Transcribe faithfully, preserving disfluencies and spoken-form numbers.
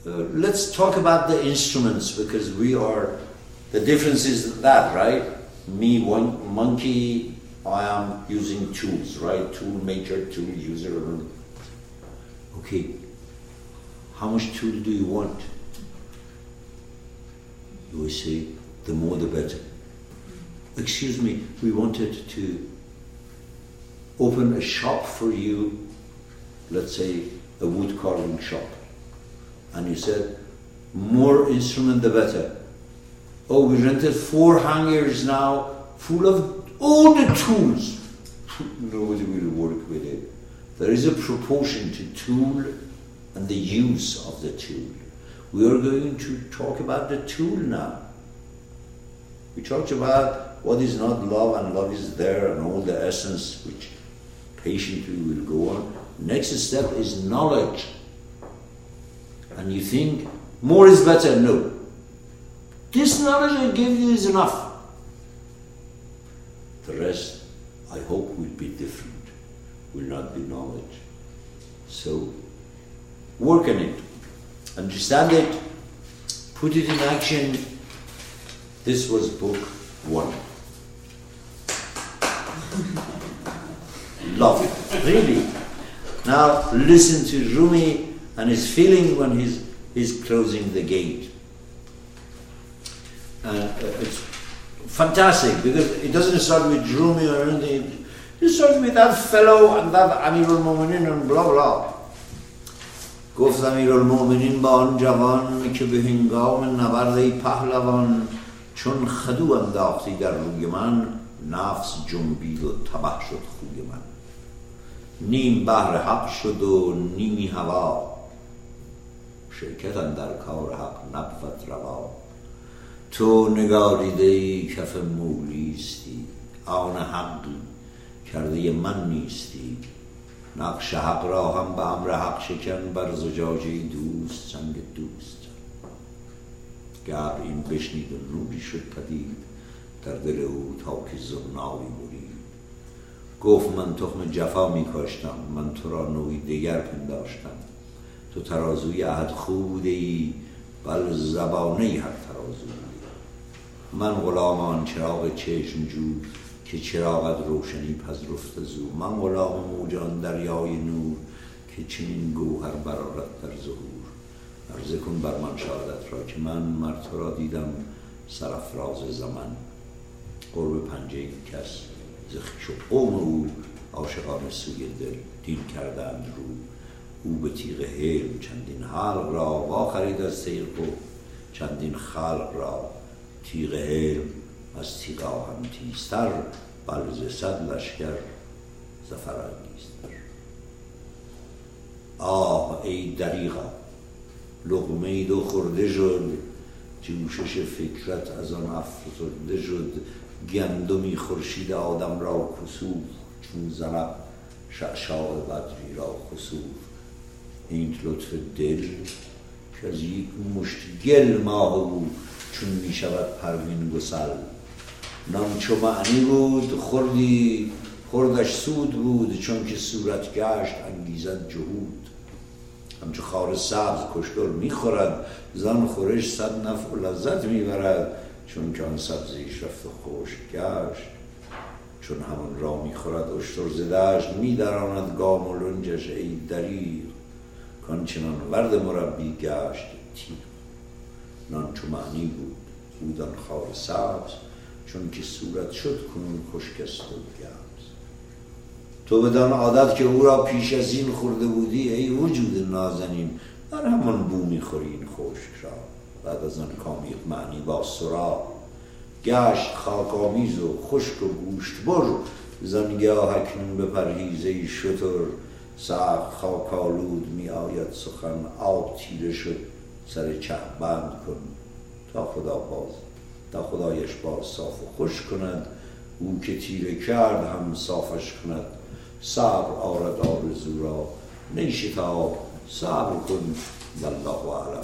uh, let's talk about the instruments, because we are, the difference is that, right? Me, one monkey, I am using tools, right? Tool maker, tool user. Okay, how much tool do you want? You will say, the more the better. Excuse me, we wanted to open a shop for you, let's say a wood carving shop. And you said, more instrument the better. Oh, we rented four hangars now full of all the tools. Nobody will work with it. There is a proportion to tool and the use of the tool. We are going to talk about the tool now. We talked about what is not love, and love is there, and all the essence which patiently will go on. Next step is knowledge. And you think more is better. No. This knowledge I give you is enough. The rest, I hope, will be different, will not be knowledge. So, work on it. Understand it. Put it in action. This was book one. Love it, really. Now listen to Rumi and his feeling when he's, he's closing the gate. Uh, it's fantastic, because it doesn't start with Rumi or anything. It starts with that fellow and that Amir al-Mu'minin and blah blah. گفت امیر المؤمنین با آن جوان که به هنگام نبرد ای پهلوان چون خدو انداختی در روی من نفس جنبید و تبه شد خوی من نیم بحر حق شد و نیمی هوا شرکت اندر کار حق نبود روا تو نگاریده کف مولیستی آن حقی کرده من نیستی نقش حق را هم به امر حق شکن بر زجاجه دوست سنگ دوست گبر این بشنید و نوری شد پدید در دل او تا که زناری برید گفت من تخم جفا می کاشتم من تو را نوعی دیگر پنداشتم تو ترازوی عهد خوده ای بل زبانه ای هر ترازو من غلام آن چراغ چشم جو که چراغت روشنی پذرفت زو من غلام موجان دریای نور که چنین گوهر برآرد در ظهور عرضه کن بر من شهادت را که من مر تو را دیدم سرافراز زمان قرب پنجه کس ز خویش و قوم او عاشقان سوی دل دین کردند رو او به تیغ حلم چندین حلق را واخرید از تیغ و چندین خلق را تیغ حلم از تیغ آهن تیزتر بل ز صد لشکر ظفر انگیزتر آه ای دریغا لقمه دو خورده شد جوشش فکرت از آن افزوده شد گندمی خورشید آدم را کسوف چون زنب شعشاع بدری را خسوف این لطف دل که از یک مشت گل ماه او چون می شود پروین گسل نام چو معنی بود خوردی خوردش سود بود چون که صورت گشت انگیزد جهود همچو خار سبز کشتر می خورد زن خورش صد نفع و لذت می برد چون که آن سبزیش رفت و خشک گشت چون همان را می خورد اشتر ز دشت می دراند گام و لنجش ای دریغ کان چنان ورد مربی گشت تیغ نان چو معنی بود بودن خار سبز چون که صورت شد کنون خشک است و گبز تو بدان عادت که او را پیش از این خورده بودی ای وجود نازنین در همان بو میخوری این خشک را بعد از آن کامیق معنی با سرا گشت خاک‌آمیز و خشک و گوشتبر زنگاه اکنون به پرهیزه شتر سخت خاک‌آلود می آید سخن آب تیره شد سر چه بند کن تا خدا باز تا خدایش باز صاف و خوش کند او که تیره کرد هم صافش کند صبر آرد آرزو را نیشتاب صبر کن والله اعلم.